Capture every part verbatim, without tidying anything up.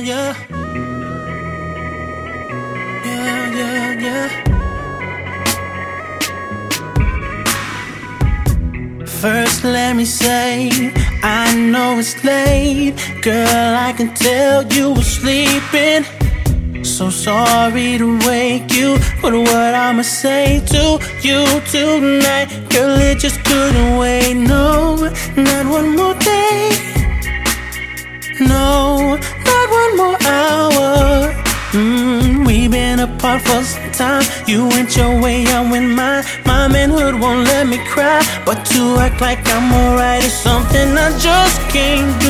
yeah. Yeah, yeah, yeah. First let me say, I know it's late. Girl, I can tell you were sleeping. So sorry to wake you, but what I'ma say to you tonight, girl, it just couldn't wait. No, not one more day. No, not one more hour. Mm, we've been apart for some time. You went your way, I went mine. My manhood won't let me cry, but to act like I'm alright is something I just can't do.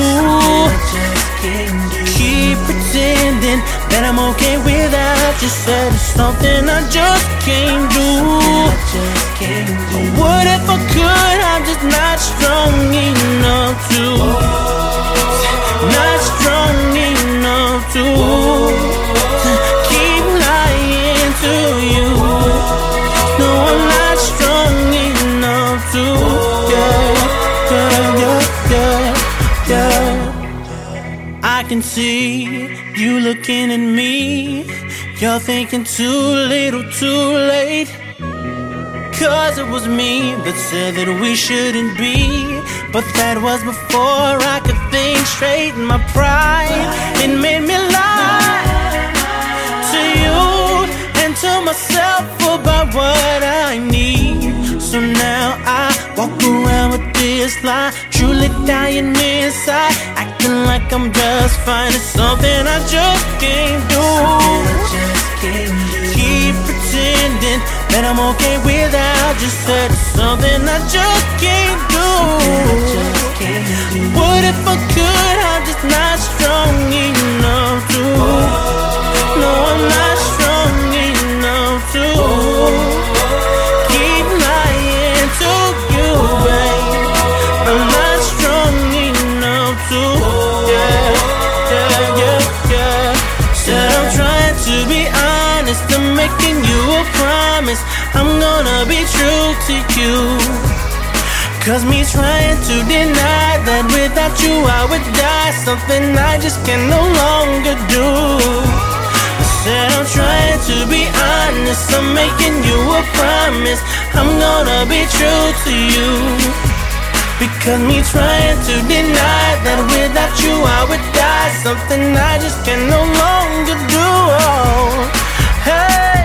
Keep pretending that I'm okay without you. Said it's something I just can't do. What if I could? I'm just not strong enough to. Not strong enough to keep lying to you. No, I'm not strong enough to. Yeah, yeah, yeah, yeah, yeah. I can see you looking at me. You're thinking too little, too late. Cause it was me that said that we shouldn't be, but that was before I could think straight. My pride, it made me lie to you and to myself about what I need. So now I walk around with this lie, truly dying inside, acting like I'm just fine. It's something I just can't do. Keep pretending that I'm okay without you. Said it's something I just can't do. What if I could? I'm just not strong enough to. No, I'm not strong enough to keep lying to you, babe. I'm not strong enough to. Yeah, yeah, yeah, yeah. Said I'm trying to be honest, I'm making you a promise. I'm gonna be true to you. Cause me trying to deny that without you I would die, something I just can no longer do. I said I'm trying to be honest, I'm making you a promise. I'm gonna be true to you. Because me trying to deny that without you I would die, something I just can no longer do. Oh, hey.